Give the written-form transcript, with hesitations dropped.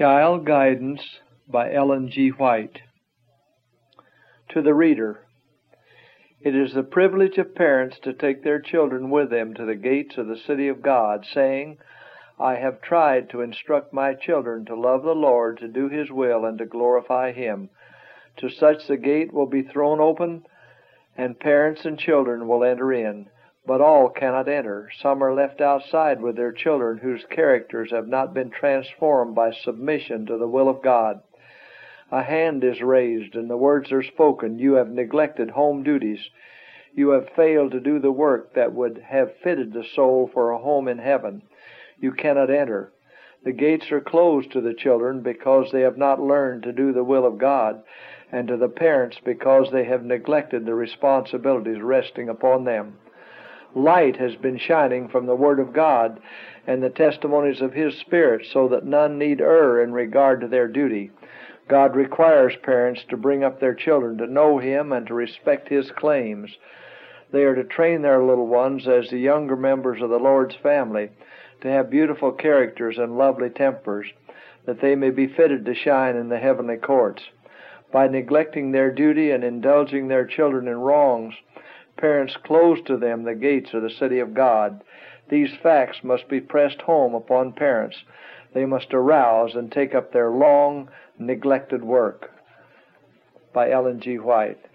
Child Guidance by Ellen G. White. To the Reader. It is the privilege of parents to take their children with them to the gates of the city of God, saying, I have tried to instruct my children to love the Lord, to do His will, and to glorify Him. To such the gate will be thrown open, and parents and children will enter in. But all cannot enter. Some are left outside with their children whose characters have not been transformed by submission to the will of God. A hand is raised and the words are spoken. You have neglected home duties. You have failed to do the work that would have fitted the soul for a home in heaven. You cannot enter. The gates are closed to the children because they have not learned to do the will of God, and to the parents because they have neglected the responsibilities resting upon them. Light has been shining from the Word of God and the testimonies of His Spirit, so that none need err in regard to their duty. God requires parents to bring up their children to know Him and to respect His claims. They are to train their little ones as the younger members of the Lord's family, to have beautiful characters and lovely tempers, that they may be fitted to shine in the heavenly courts. By neglecting their duty and indulging their children in wrongs, parents close to them the gates of the city of God. These facts must be pressed home upon parents. They must arouse and take up their long neglected work. By Ellen G. White.